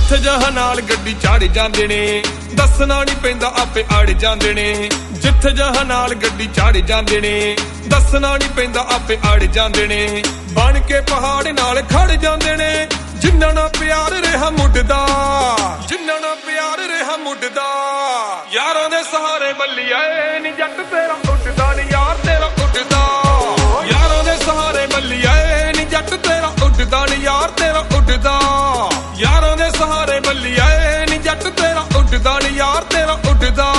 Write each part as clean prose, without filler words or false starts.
ਜਿੱਥੇ ਜਹਾਂ ਨਾਲ ਗੱਡੀ ਚਾੜ ਜਾਂਦੇ ਨੇ ਦੱਸਣਾ ਨਹੀਂ ਪੈਂਦਾ ਆਪੇ ਆੜ ਜਾਂਦੇ ਨੇ ਜਿੱਥੇ ਜਹਾਂ ਨਾਲ ਗੱਡੀ ਚਾੜ ਜਾਂਦੇ ਨੇ ਦੱਸਣਾ ਨਹੀਂ ਪੈਂਦਾ ਆਪੇ ਆੜ ਜਾਂਦੇ ਨੇ ਬਣ ਕੇ ਪਹਾੜ ਨਾਲ ਖੜ ਜਾਂਦੇ ਨੇ ਜਿੰਨਾਂ ਨਾਲ ਪਿਆਰ ਰਿਹਾ ਮੁੱਢਦਾ ਜਿੰਨਾਂ ਨਾਲ ਪਿਆਰ ਰਿਹਾ ਮੁੱਢਦਾ ਯਾਰਾਂ ਦੇ ਸਹਾਰੇ ਮੱਲੀਏ ਨੀ ਜੱਟ ਤੇਰਾ ਉੱਡਦਾ ਨੀ ਯਾਰ ਤੇਰਾ ਉੱਡਦਾ ਯਾਰਾਂ ਦੇ ਸਹਾਰੇ ਮੱਲੀਏ ਨੀ ਜੱਟ ਤੇਰਾ ਉੱਡਦਾ ਨੀ ਯਾਰ ਤੇਰਾ ਉੱਡਦਾ ਯਾਰਾਂ ਦੇ ਸਹਾਰੇ ਮੱਲੀਏ ਨੀ ਜੱਟ ਤੇਰਾ ਉੱਡਦਾ ਨੀ ਯਾਰ ਤੇਰਾ ਉੱਡਦਾ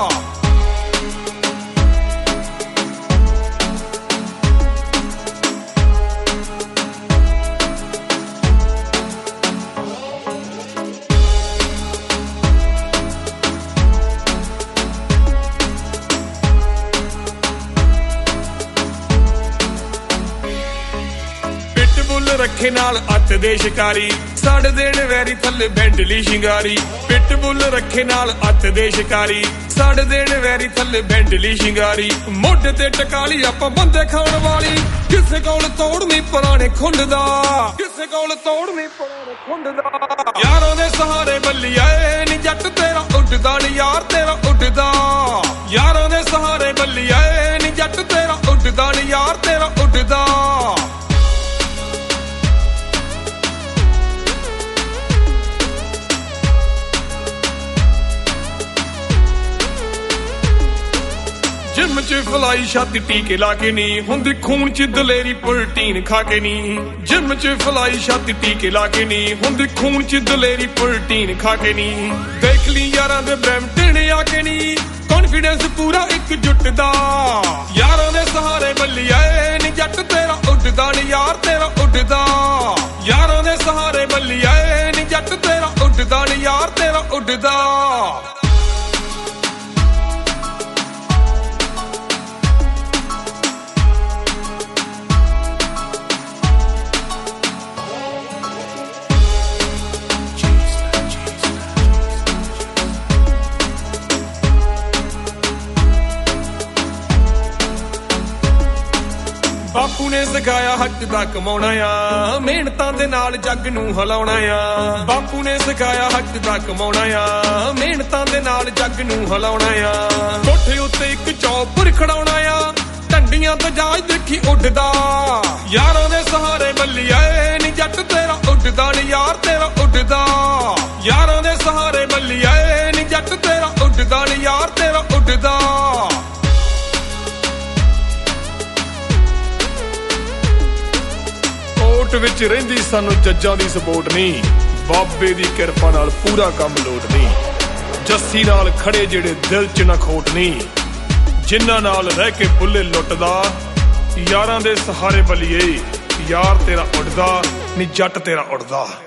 ਰੱਖੇ ਨਾਲ ਅੱਤ ਦੇ ਸ਼ਿਕਾਰੀ ਸਾੜ ਦੇਣ ਵੈਰੀ ਥੱਲੇ ਬੈਂਡਲੀ ਸ਼ਿੰਗਾਰੀ ਪਿੱਟਬੁੱਲ ਰੱਖੇ ਨਾਲ ਅੱਤ ਦੇ ਸ਼ਿਕਾਰੀ ਸਾੜ ਦੇਣ ਵੈਰੀ ਥੱਲੇ ਬੈਂਡਲੀ ਸ਼ਿੰਗਾਰੀ ਮੋਢੇ ਤੇ ਟਕਾਲੀ ਆਪਾਂ ਬੰਦੇ ਖਾਣ ਵਾਲੀ ਕਿਸੇ ਕੋਲ ਤੋੜ ਨਹੀਂ ਪੁਰਾਣੇ ਖੁੰਡ ਦਾ ਕਿਸੇ ਕੋਲ ਤੋੜ ਨਹੀਂ ਪੁਰਾਣੇ ਖੁੰਡ ਦਾ ਯਾਰਾਂ ਦੇ ਸਹਾਰੇ ਬੱਲੀਏ ਨੀ ਜੱਟ ਤੇਰਾ ਉੱਡਦਾ ਨੀ ਯਾਰ ਤੇਰਾ ਉੱਡਦਾ ਯਾਰਾਂ ਦੇ ਸਹਾਰੇ ਬੱਲੀਏ ਨੀ ਜੱਟ ਤੇਰਾ ਉੱਡਦਾ ਨੀ ਯਾਰ ਤੇਰਾ ਉੱਡਦਾ ਜਿਮ ਚ ਫਲਾਈ ਛਾਤੀ ਟੀਕੇ ਲਾ ਕੇ ਨੀ ਹੁੰਦੀ ਖੂਨ ਚ ਦਲੇਰੀ ਪ੍ਰੋਟੀਨ ਖਾ ਕੇ ਨੀ ਜਿਮ ਚ ਫਲਾਈ ਛਾਤੀ ਟੀਕੇ ਲਾ ਕੇ ਨੀ ਹੁੰਦੀ ਖੂਨ ਚ ਦਲੇਰੀ ਪ੍ਰੋਟੀਨ ਖਾ ਕੇ ਨੀ ਦੇਖ ਲਈ ਯਾਰਾਂ ਦੇ ਬ੍ਰੈਂਟਨ ਆ ਕੇ ਨੀ ਕੌਨਫੀਡੈਂਸ ਪੂਰਾ ਇੱਕ ਜੁੱਟ ਦਾ ਯਾਰਾਂ ਦੇ ਸਹਾਰੇ ਬੱਲੀਏ ਨੀ ਜੱਟ ਤੇਰਾ ਉੱਡਦਾ ਨੀ ਯਾਰ ਤੇਰਾ ਉੱਡਦਾ ਯਾਰਾਂ ਦੇ ਸਹਾਰੇ ਬੱਲੀਏ ਨੀ ਜੱਟ ਤੇਰਾ ਉੱਡਦਾ ਨੀ ਯਾਰ ਤੇਰਾ ਉੱਡਦਾ ਬਾਪੂ ਨੇ ਸਿਖਾਇਆ ਹੱਕ ਦਾ ਕਮਾਉਣਾ ਆ ਮਿਹਨਤਾਂ ਦੇ ਨਾਲ ਜੱਗ ਨੂੰ ਹਿਲਾਉਣਾ ਆ ਬਾਪੂ ਨੇ ਸਿਖਾਇਆ ਹੱਕ ਦਾ ਕਮਾਉਣਾ ਆ ਮਿਹਨਤਾਂ ਦੇ ਨਾਲ ਜੱਗ ਨੂੰ ਹਿਲਾਉਣਾ ਆ ਕੋਠੇ ਉੱਤੇ ਇੱਕ ਚੌਪਰ ਖੜਾਉਣਾ ਆ ਢੰਡੀਆਂ ਤੇ ਜਾਜ ਦੇਖੀ ਉੱਡਦਾ ਯਾਰਾਂ ਦੇ ਸਹਾਰੇ ਬੱਲੀਏ ਨੀ ਜੱਟ ਤੇਰਾ ਉੱਡਦਾ ਨੀ ਯਾਰ ਤੇਰਾ ਉੱਡਦਾ ਯਾਰਾਂ ਦੇ ਸਹਾਰੇ ਬੱਲੀਏ ਨੀ ਜੱਟ ਤੇਰਾ ਉੱਡਦਾ ਨੀ ਯਾਰ ਤੇਰਾ ਉੱਡਦਾ ਕੋਟ ਵਿੱਚ ਰਹਿੰਦੀ ਸਾਨੂੰ ਜੱਜਾਂ ਦੀ ਸਪੋਰਟ ਨਹੀਂ ਬਾਬੇ ਦੀ ਕਿਰਪਾ ਨਾਲ ਪੂਰਾ ਕੰਮ ਲੋਟ ਨਹੀਂ ਜੱਸੀ ਨਾਲ ਖੜੇ ਜਿਹੜੇ ਦਿਲ ਚ ਨਾ ਖੋਟ ਨਹੀਂ ਜਿਨ੍ਹਾਂ ਨਾਲ ਰਹਿ ਕੇ ਬੁੱਲੇ ਲੁੱਟਦਾ ਯਾਰਾਂ ਦੇ ਸਹਾਰੇ ਬੱਲੀਏ ਯਾਰ ਤੇਰਾ ਉੱਡਦਾ ਨੀ ਜੱਟ ਤੇਰਾ ਉੱਡਦਾ